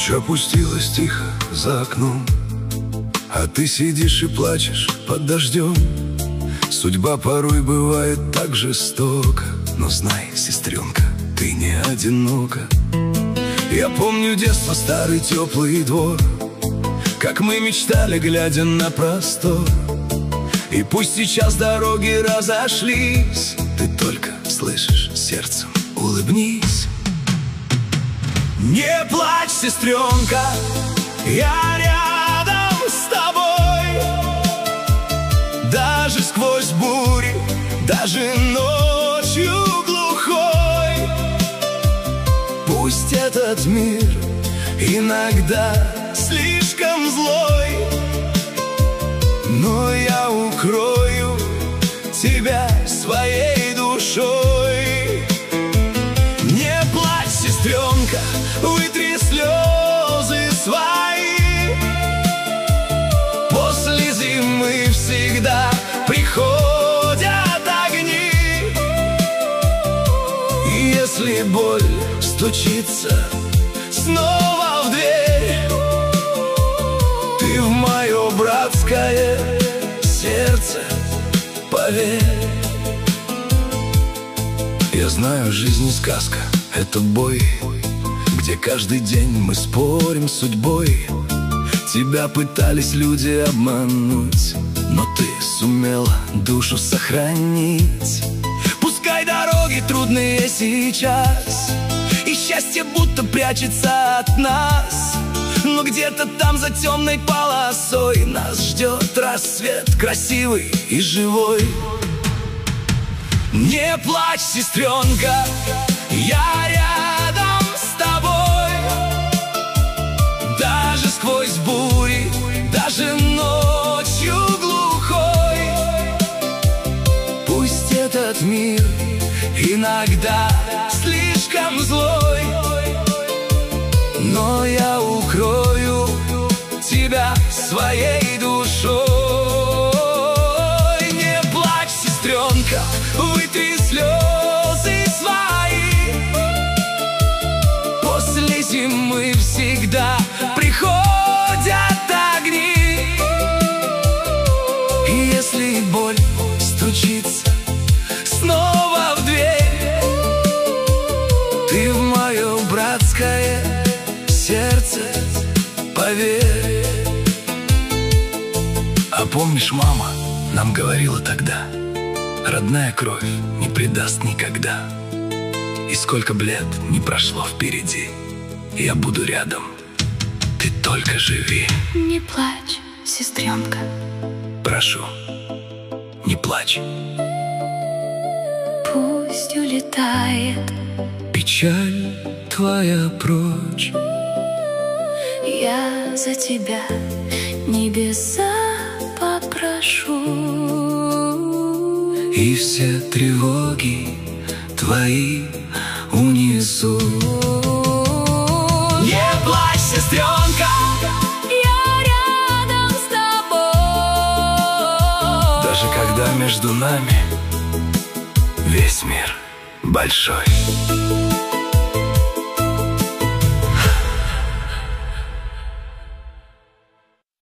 Ночь опустилась тихо за окном, а ты сидишь и плачешь под дождем. Судьба порой бывает так жестока, но знай, сестренка, ты не одинока. Я помню детство, старый теплый двор, как мы мечтали, глядя на простор. И пусть сейчас дороги разошлись, ты только слышишь сердцем, улыбнись. Не плачь, сестренка, я рядом с тобой. Даже сквозь бури, даже ночью глухой. Пусть этот мир иногда слишком злой, но я укрою тебя своей душой. Не плачь, сестренка, вытри слезы свои. После зимы всегда приходят огни. И если боль стучится снова в дверь, ты в мое братское сердце поверь. Я знаю, жизнь не сказка, это бой, где каждый день мы спорим с судьбой. Тебя пытались люди обмануть, но ты сумела душу сохранить. Пускай дороги трудные сейчас, и счастье будто прячется от нас, но где-то там за темной полосой нас ждет рассвет красивый и живой. Не плачь, сестренка, я рядом с тобой. Даже сквозь бури, даже ночью глухой. Пусть этот мир иногда слишком злой, но я укрою тебя своей душой. Не плачь, сестренка, вытри слезы свои. После зимы всегда приходят огни. И если боль стучится снова в дверь, ты в мое братское сердце поверь. А помнишь, мама нам говорила тогда: родная кровь не предаст никогда. И сколько б лет не прошло впереди, я буду рядом, ты только живи. Не плачь, сестренка, прошу, не плачь. Пусть улетает печаль твоя прочь. Я за тебя небеса попрошу, и все тревоги твои унесу. Не плачь, сестренка, я рядом с тобой. даже когда между нами весь мир большой.